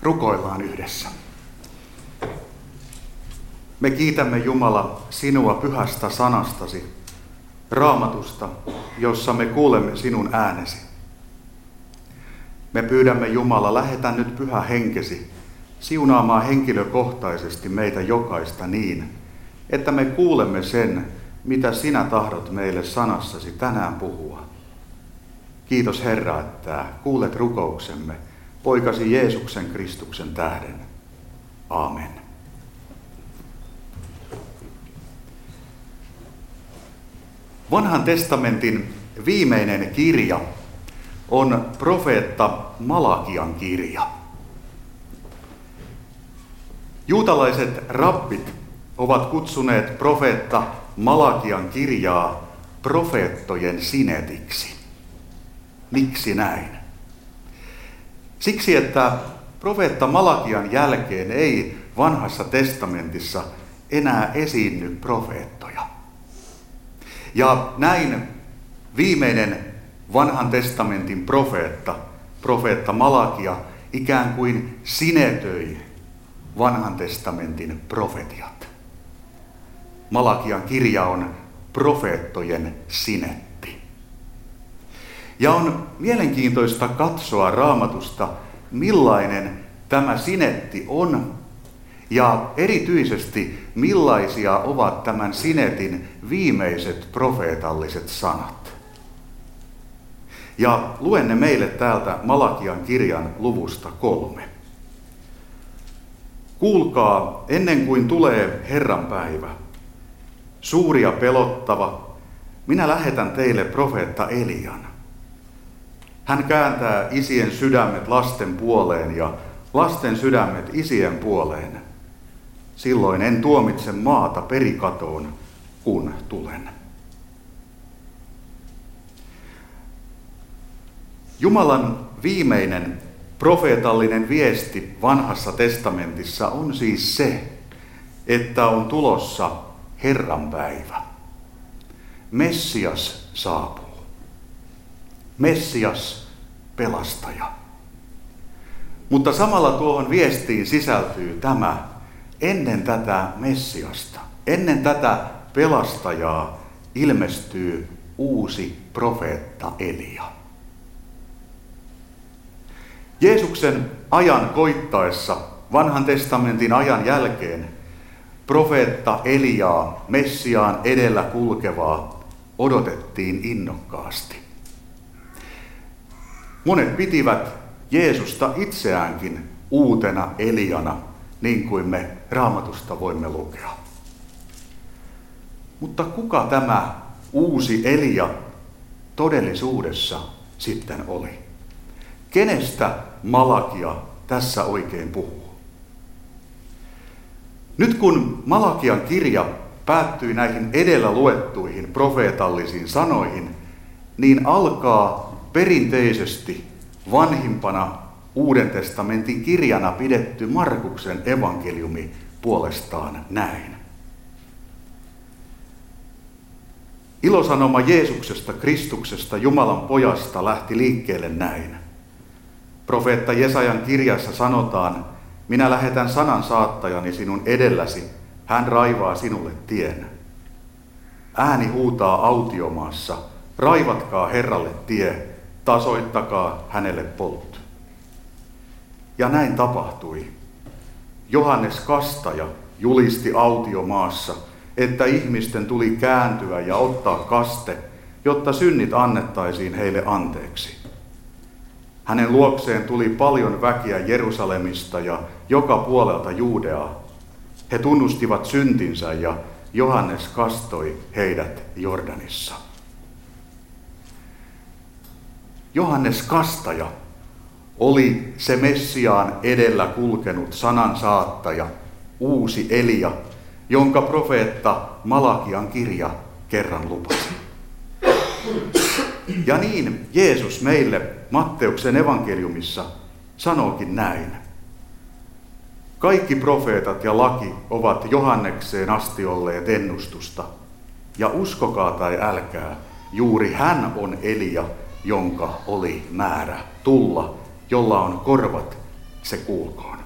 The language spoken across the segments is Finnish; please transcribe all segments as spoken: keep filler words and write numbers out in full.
Rukoillaan yhdessä. Me kiitämme Jumala sinua pyhästä sanastasi, Raamatusta, jossa me kuulemme sinun äänesi. Me pyydämme Jumala, lähetä nyt pyhä henkesi siunaamaan henkilökohtaisesti meitä jokaista niin, että me kuulemme sen, mitä sinä tahdot meille sanassasi tänään puhua. Kiitos Herra, että kuulet rukouksemme poikasi Jeesuksen Kristuksen tähden. Aamen. Vanhan testamentin viimeinen kirja on profeetta Malakian kirja. Juutalaiset rabbit ovat kutsuneet profeetta Malakian kirjaa profeettojen sinetiksi. Miksi näin? Siksi, että profeetta Malakian jälkeen ei vanhassa testamentissa enää esiinny profeettoja. Ja näin viimeinen vanhan testamentin profeetta, profeetta Malakia, ikään kuin sinetöi vanhan testamentin profetiat. Malakian kirja on profeettojen sinetti. Ja on mielenkiintoista katsoa Raamatusta, millainen tämä sinetti on, ja erityisesti millaisia ovat tämän sinetin viimeiset profeetalliset sanat. Ja luen ne meille täältä Malakian kirjan luvusta kolme. Kuulkaa, ennen kuin tulee Herran päivä, suuri ja pelottava, minä lähetän teille profeetta Elian. Hän kääntää isien sydämet lasten puoleen ja lasten sydämet isien puoleen. Silloin en tuomitse maata perikatoon, kun tulen. Jumalan viimeinen profeetallinen viesti vanhassa testamentissa on siis se, että on tulossa Herran päivä. Messias saapuu. Messias, pelastaja. Mutta samalla tuohon viestiin sisältyy tämä: ennen tätä Messiasta, ennen tätä pelastajaa ilmestyy uusi profeetta Elia. Jeesuksen ajan koittaessa, vanhan testamentin ajan jälkeen, profeetta Eliaa, Messiaan edellä kulkevaa, odotettiin innokkaasti. Monet pitivät Jeesusta itseäänkin uutena Eliana, niin kuin me Raamatusta voimme lukea. Mutta kuka tämä uusi Elia todellisuudessa sitten oli? Kenestä Malakia tässä oikein puhuu? Nyt kun Malakian kirja päättyi näihin edellä luettuihin profeetallisiin sanoihin, niin alkaa perinteisesti vanhimpana Uuden testamentin kirjana pidetty Markuksen evankeliumi puolestaan näin. Ilosanoma Jeesuksesta, Kristuksesta, Jumalan pojasta lähti liikkeelle näin. Profeetta Jesajan kirjassa sanotaan: minä lähetän sanan saattajani sinun edelläsi, hän raivaa sinulle tien. Ääni huutaa autiomaassa: raivatkaa Herralle tie, tasoittakaa hänelle polut. Ja näin tapahtui. Johannes Kastaja julisti autiomaassa, että ihmisten tuli kääntyä ja ottaa kaste, jotta synnit annettaisiin heille anteeksi. Hänen luokseen tuli paljon väkeä Jerusalemista ja joka puolelta Juudeaa. He tunnustivat syntinsä ja Johannes kastoi heidät Jordanissa. Johannes Kastaja oli se Messiaan edellä kulkenut sanan saattaja, uusi Elia, jonka profeetta Malakian kirja kerran lupasi. Ja niin Jeesus meille Matteuksen evankeliumissa sanookin näin. Kaikki profeetat ja laki ovat Johannekseen asti olleet ennustusta. Ja uskokaa tai älkää, juuri hän on Elia, jonka oli määrä tulla, jolla on korvat, se kuulkoon.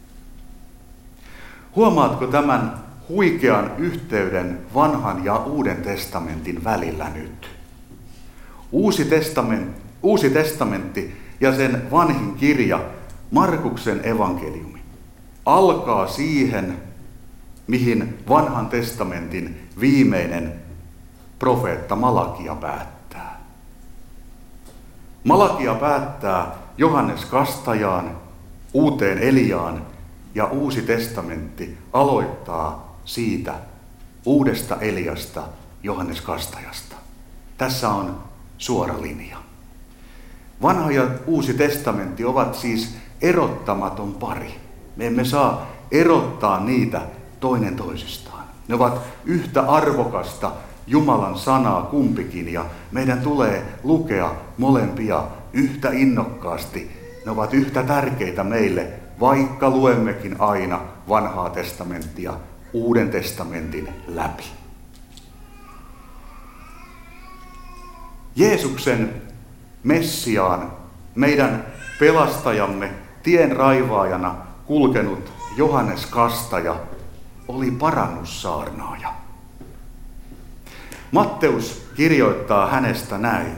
Huomaatko tämän huikean yhteyden vanhan ja uuden testamentin välillä nyt? Uusi testamentti, uusi testamentti ja sen vanhin kirja, Markuksen evankeliumi, alkaa siihen, mihin vanhan testamentin viimeinen profeetta Malakia päättää. Malakia päättää Johannes Kastajaan, uuteen Eliaan, ja Uusi testamentti aloittaa siitä uudesta Eliasta, Johannes Kastajasta. Tässä on suora linja. Vanha ja Uusi testamentti ovat siis erottamaton pari. Me emme saa erottaa niitä toinen toisistaan. Ne ovat yhtä arvokasta Jumalan sanaa kumpikin, ja meidän tulee lukea molempia yhtä innokkaasti. Ne ovat yhtä tärkeitä meille, vaikka luemmekin aina vanhaa testamenttia Uuden testamentin läpi. Jeesuksen Messiaan, meidän pelastajamme, tien raivaajana kulkenut Johannes Kastaja oli parannussaarnaaja. Matteus kirjoittaa hänestä näin.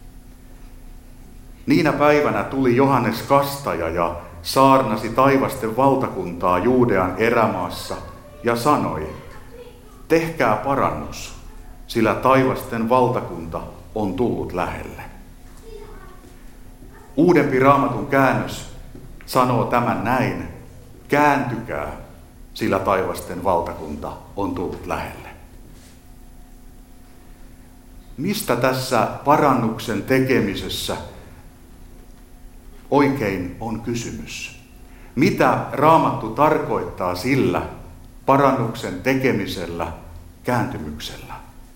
Niinä päivänä tuli Johannes Kastaja ja saarnasi taivasten valtakuntaa Juudean erämaassa ja sanoi, tehkää parannus, sillä taivasten valtakunta on tullut lähelle. Uudempi Raamatun käännös sanoo tämän näin, kääntykää, sillä taivasten valtakunta on tullut lähelle. Mistä tässä parannuksen tekemisessä oikein on kysymys? Mitä Raamattu tarkoittaa sillä parannuksen tekemisellä, kääntymyksellä?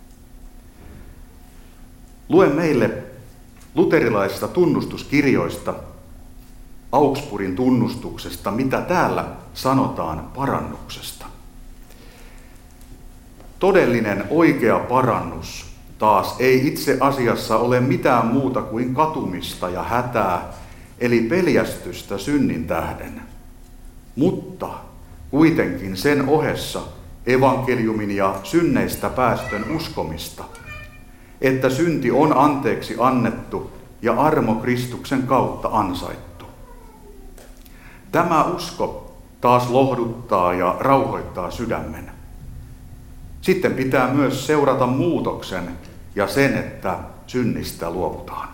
Luen meille luterilaisista tunnustuskirjoista, Augsburgin tunnustuksesta, mitä täällä sanotaan parannuksesta. Todellinen oikea parannus taas ei itse asiassa ole mitään muuta kuin katumista ja hätää, eli peljästystä synnin tähden. Mutta kuitenkin sen ohessa evankeliumin ja synneistä päästön uskomista, että synti on anteeksi annettu ja armo Kristuksen kautta ansaittu. Tämä usko taas lohduttaa ja rauhoittaa sydämen. Sitten pitää myös seurata muutoksen ja sen, että synnistä luovutaan.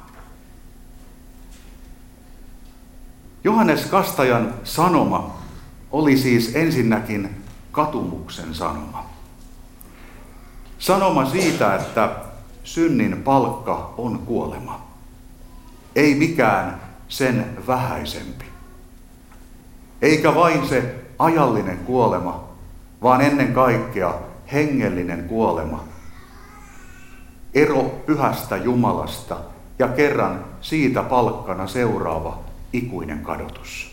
Johannes Kastajan sanoma oli siis ensinnäkin katumuksen sanoma. Sanoma siitä, että synnin palkka on kuolema. Ei mikään sen vähäisempi. Eikä vain se ajallinen kuolema, vaan ennen kaikkea hengellinen kuolema. Ero pyhästä Jumalasta ja kerran siitä palkkana seuraava ikuinen kadotus.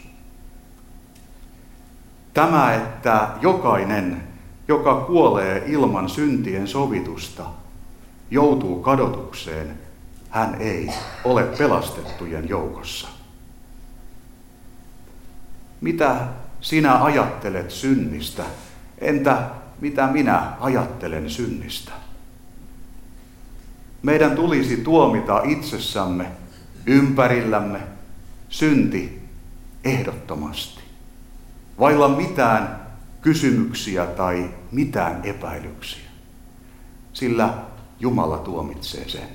Tämä, että jokainen, joka kuolee ilman syntien sovitusta, joutuu kadotukseen, hän ei ole pelastettujen joukossa. Mitä sinä ajattelet synnistä? Entä mitä minä ajattelen synnistä? Meidän tulisi tuomita itsessämme, ympärillämme, synti ehdottomasti, vailla mitään kysymyksiä tai mitään epäilyksiä, sillä Jumala tuomitsee sen.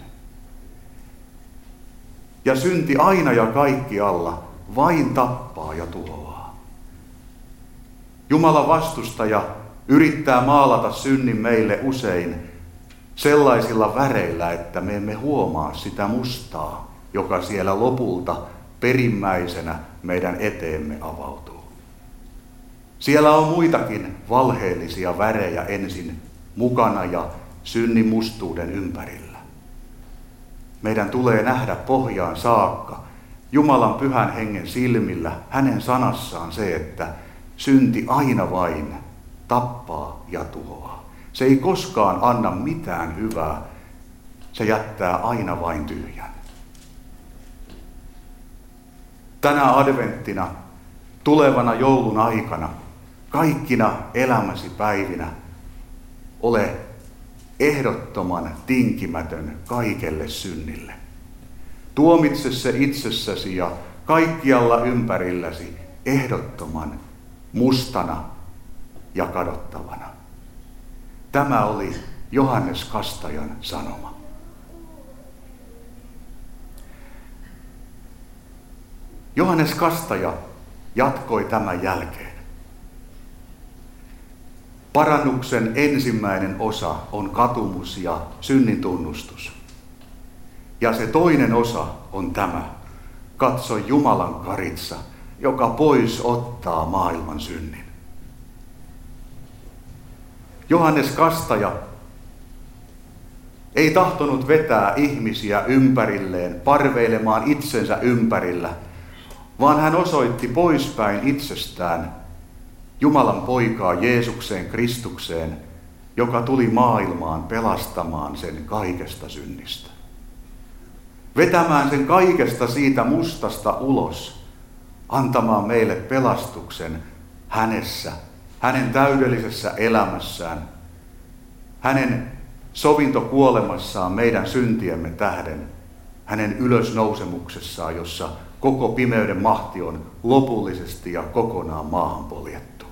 Ja synti aina ja kaikkialla vain tappaa ja tuhoaa. Jumalan vastustaja yrittää maalata synnin meille usein sellaisilla väreillä, että me emme huomaa sitä mustaa, joka siellä lopulta perimmäisenä meidän eteemme avautuu. Siellä on muitakin valheellisia värejä ensin mukana ja synnin mustuuden ympärillä. Meidän tulee nähdä pohjaan saakka Jumalan pyhän hengen silmillä hänen sanassaan se, että synti aina vain tappaa ja tuhoaa. Se ei koskaan anna mitään hyvää, se jättää aina vain tyhjän. Tänä adventtina tulevana joulun aikana, kaikkina elämäsi päivinä, ole ehdottoman tinkimätön kaikelle synnille. Tuomitse se itsessäsi ja kaikkialla ympärilläsi ehdottoman mustana ja kadottavana. Tämä oli Johannes Kastajan sanoma. Johannes Kastaja jatkoi tämän jälkeen. Parannuksen ensimmäinen osa on katumus ja synnin tunnustus. Ja se toinen osa on tämä. Katso Jumalan karitsa, joka pois ottaa maailman synnin. Johannes Kastaja ei tahtonut vetää ihmisiä ympärilleen, parveilemaan itsensä ympärillä, vaan hän osoitti poispäin itsestään Jumalan poikaa Jeesukseen Kristukseen, joka tuli maailmaan pelastamaan sen kaikesta synnistä. Vetämään sen kaikesta siitä mustasta ulos, antamaan meille pelastuksen hänessä, hänen täydellisessä elämässään, hänen sovintokuolemassaan meidän syntiemme tähden, hänen ylösnousemuksessaan, jossa koko pimeyden mahti on lopullisesti ja kokonaan maahan poljettu.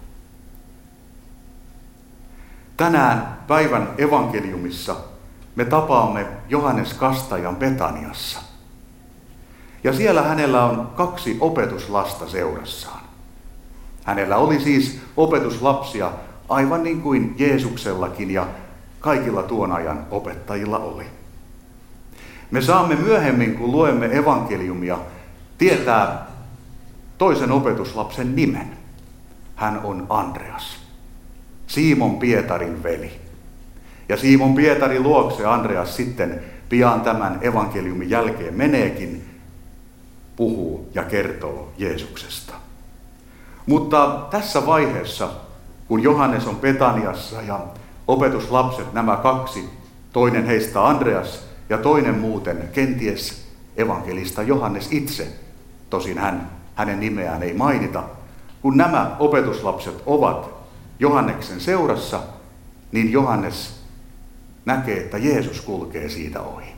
Tänään päivän evankeliumissa me tapaamme Johannes Kastajan Betaniassa. Ja siellä hänellä on kaksi opetuslasta seurassaan. Hänellä oli siis opetuslapsia aivan niin kuin Jeesuksellakin ja kaikilla tuon ajan opettajilla oli. Me saamme myöhemmin, kun luemme evankeliumia, tietää toisen opetuslapsen nimen. Hän on Andreas, Simon Pietarin veli. Ja Simon Pietarin luokse Andreas sitten pian tämän evankeliumin jälkeen meneekin, puhuu ja kertoo Jeesuksesta. Mutta tässä vaiheessa, kun Johannes on Betaniassa ja opetuslapset nämä kaksi, toinen heistä Andreas ja toinen muuten kenties evankelista Johannes itse, tosin hän, hänen nimeään ei mainita, kun nämä opetuslapset ovat Johanneksen seurassa, niin Johannes näkee, että Jeesus kulkee siitä ohi.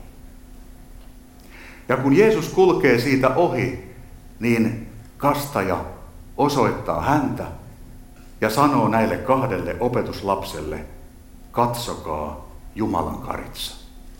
Ja kun Jeesus kulkee siitä ohi, niin Kastaja osoittaa häntä ja sanoo näille kahdelle opetuslapselle, katsokaa Jumalan karitsa.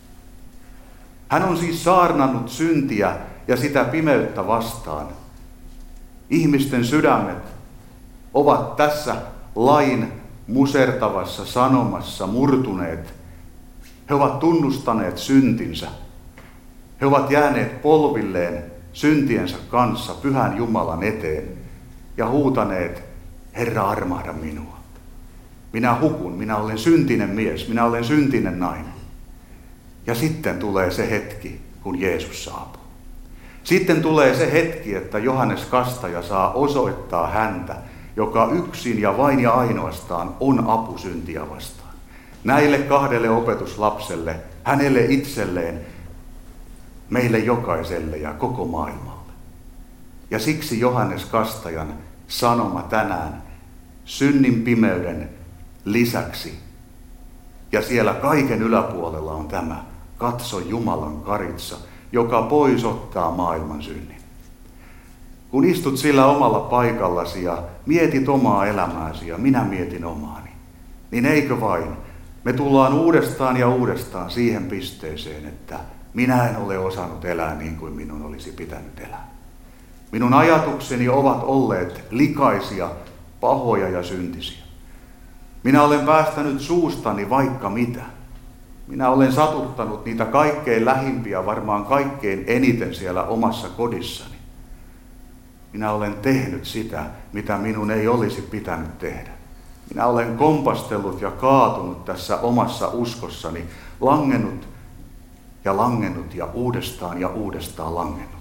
Hän on siis saarnannut syntiä ja sitä pimeyttä vastaan. Ihmisten sydämet ovat tässä lain musertavassa sanomassa murtuneet. He ovat tunnustaneet syntinsä. He ovat jääneet polvilleen syntiensä kanssa pyhän Jumalan eteen ja huutaneet, Herra, armahda minua. Minä hukun, minä olen syntinen mies, minä olen syntinen nainen. Ja sitten tulee se hetki, kun Jeesus saapuu. Sitten tulee se hetki, että Johannes Kastaja saa osoittaa häntä, joka yksin ja vain ja ainoastaan on apu syntiä vastaan. Näille kahdelle opetuslapselle, hänelle itselleen, meille jokaiselle ja koko maailmalle. Ja siksi Johannes Kastajan sanoma tänään synnin pimeyden lisäksi, ja siellä kaiken yläpuolella on tämä, katso Jumalan karitsa, joka pois ottaa maailman synnin. Kun istut sillä omalla paikallasi ja mietit omaa elämääsi ja minä mietin omaani, niin eikö vain, me tullaan uudestaan ja uudestaan siihen pisteeseen, että minä en ole osannut elää niin kuin minun olisi pitänyt elää. Minun ajatukseni ovat olleet likaisia, pahoja ja syntisiä. Minä olen päästänyt suustani vaikka mitä. Minä olen satuttanut niitä kaikkein lähimpiä, varmaan kaikkein eniten siellä omassa kodissani. Minä olen tehnyt sitä, mitä minun ei olisi pitänyt tehdä. Minä olen kompastellut ja kaatunut tässä omassa uskossani, langennut ja langennut ja uudestaan ja uudestaan langennut.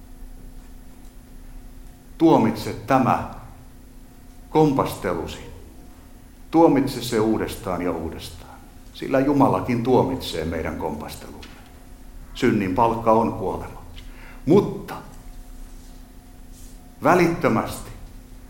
Tuomitse tämä kompastelusi. Tuomitse se uudestaan ja uudestaan. Sillä Jumalakin tuomitsee meidän kompastelumme. Synnin palkka on kuolema. Mutta välittömästi,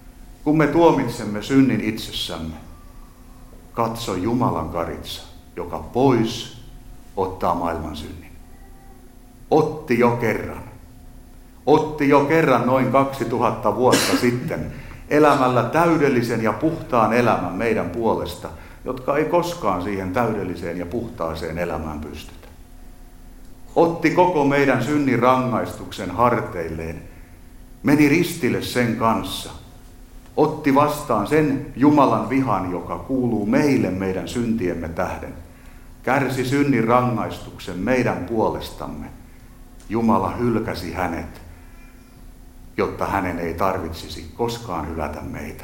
kun me tuomitsemme synnin itsessämme, katso Jumalan karitsa, joka pois ottaa maailman synnin. Otti jo kerran. Otti jo kerran noin kaksituhatta vuotta sitten elämällä täydellisen ja puhtaan elämän meidän puolesta, jotka ei koskaan siihen täydelliseen ja puhtaaseen elämään pystytä. Otti koko meidän synnin rangaistuksen harteilleen, meni ristille sen kanssa, otti vastaan sen Jumalan vihan, joka kuuluu meille meidän syntiemme tähden, kärsi synnin rangaistuksen meidän puolestamme. Jumala hylkäsi hänet, jotta hänen ei tarvitsisi koskaan hylätä meitä.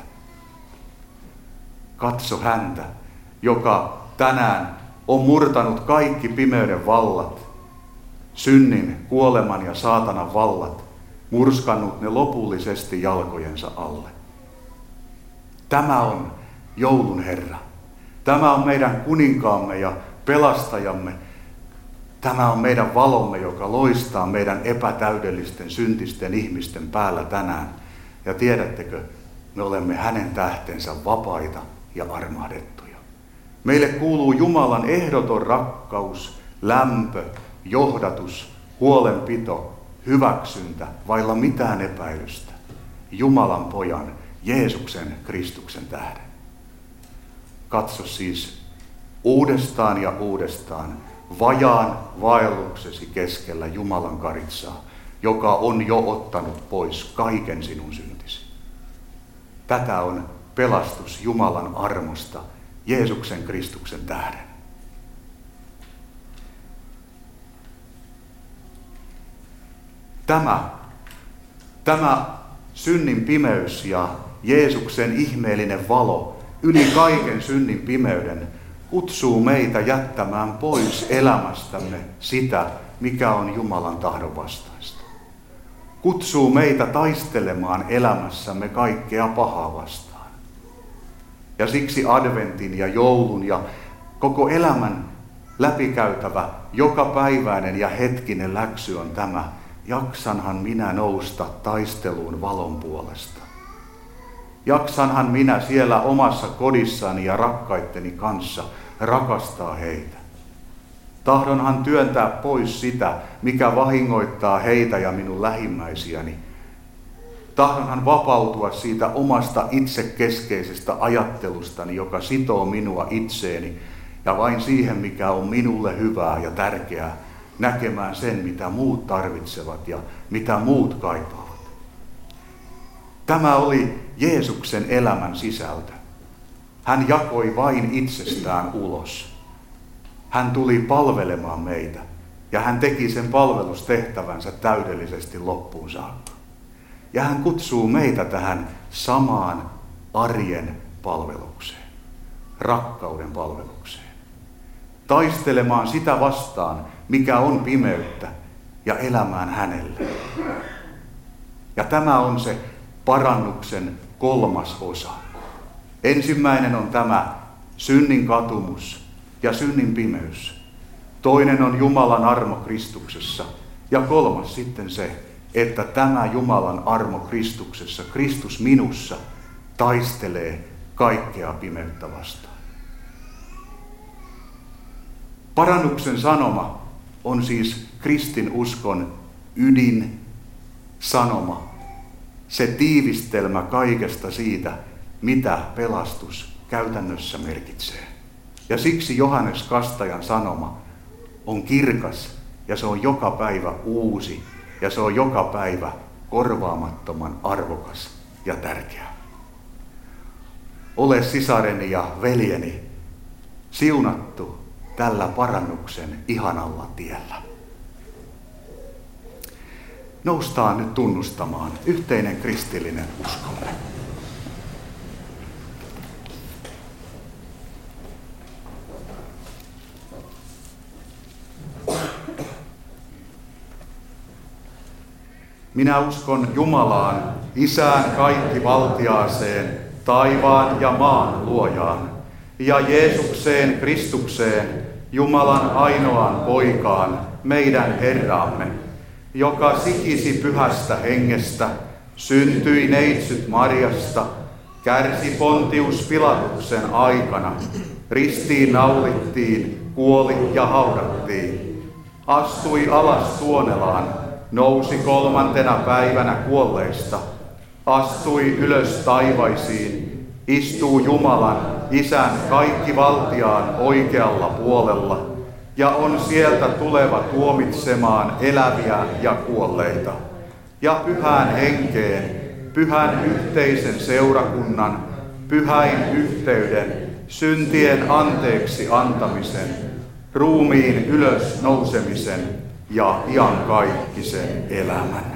Katso häntä, joka tänään on murtanut kaikki pimeyden vallat, synnin, kuoleman ja saatanan vallat, murskannut ne lopullisesti jalkojensa alle. Tämä on joulun Herra. Tämä on meidän kuninkaamme ja pelastajamme. Tämä on meidän valomme, joka loistaa meidän epätäydellisten, syntisten ihmisten päällä tänään. Ja tiedättekö, me olemme hänen tähtensä vapaita ja armahdettuja. Meille kuuluu Jumalan ehdoton rakkaus, lämpö, johdatus, huolenpito, hyväksyntä, vailla mitään epäilystä. Jumalan pojan, Jeesuksen Kristuksen tähden. Katso siis uudestaan ja uudestaan vajaan vaelluksesi keskellä Jumalan karitsaa, joka on jo ottanut pois kaiken sinun syntisi. Tätä on pelastus Jumalan armosta Jeesuksen Kristuksen tähden. Tämä, tämä synnin pimeys ja Jeesuksen ihmeellinen valo yli kaiken synnin pimeyden kutsuu meitä jättämään pois elämästämme sitä, mikä on Jumalan tahdon vastaista. Kutsuu meitä taistelemaan elämässämme kaikkea pahaa vastaan. Ja siksi adventin ja joulun ja koko elämän läpikäytävä jokapäiväinen ja hetkinen läksy on tämä: jaksanhan minä nousta taisteluun valon puolesta. Jaksanhan minä siellä omassa kodissani ja rakkaitteni kanssa rakastaa heitä. Tahdonhan työntää pois sitä, mikä vahingoittaa heitä ja minun lähimmäisiäni. Tahdonhan vapautua siitä omasta itsekeskeisestä ajattelustani, joka sitoo minua itseeni ja vain siihen, mikä on minulle hyvää ja tärkeää, näkemään sen, mitä muut tarvitsevat ja mitä muut kaipaavat. Tämä oli Jeesuksen elämän sisältö. Hän jakoi vain itsestään ulos. Hän tuli palvelemaan meitä ja hän teki sen palvelustehtävänsä täydellisesti loppuun saakka. Ja hän kutsuu meitä tähän samaan arjen palvelukseen, rakkauden palvelukseen. Taistelemaan sitä vastaan, mikä on pimeyttä, ja elämään hänelle. Ja tämä on se parannuksen kolmas osa. Ensimmäinen on tämä synnin katumus ja synnin pimeys. Toinen on Jumalan armo Kristuksessa. Ja kolmas sitten se, että tämä Jumalan armo Kristuksessa, Kristus minussa, taistelee kaikkea pimeyttä vastaan. Parannuksen sanoma on siis kristinuskon ydin sanoma, se tiivistelmä kaikesta siitä, mitä pelastus käytännössä merkitsee. Ja siksi Johannes Kastajan sanoma on kirkas ja se on joka päivä uusi ja se on joka päivä korvaamattoman arvokas ja tärkeä. Ole sisareni ja veljeni siunattu tällä parannuksen ihanalla tiellä. Noustaan nyt tunnustamaan yhteinen kristillinen uskomme. Minä uskon Jumalaan, Isään kaikkivaltiaaseen, taivaan ja maan luojaan, ja Jeesukseen Kristukseen, Jumalan ainoaan poikaan, meidän Herramme, joka sikisi pyhästä hengestä, syntyi neitsyt Marjasta, kärsi Pontius Pilatuksen aikana, ristiin naulittiin, kuoli ja haudattiin, astui alas Tuonelaan, nousi kolmantena päivänä kuolleista, astui ylös taivaisiin, istuu Jumalan, Isän kaikkivaltiaan oikealla puolella ja on sieltä tuleva tuomitsemaan eläviä ja kuolleita. Ja pyhään henkeen, pyhän yhteisen seurakunnan, pyhäin yhteyden, syntien anteeksi antamisen, ruumiin ylös nousemisen ja iankaikkisen elämän.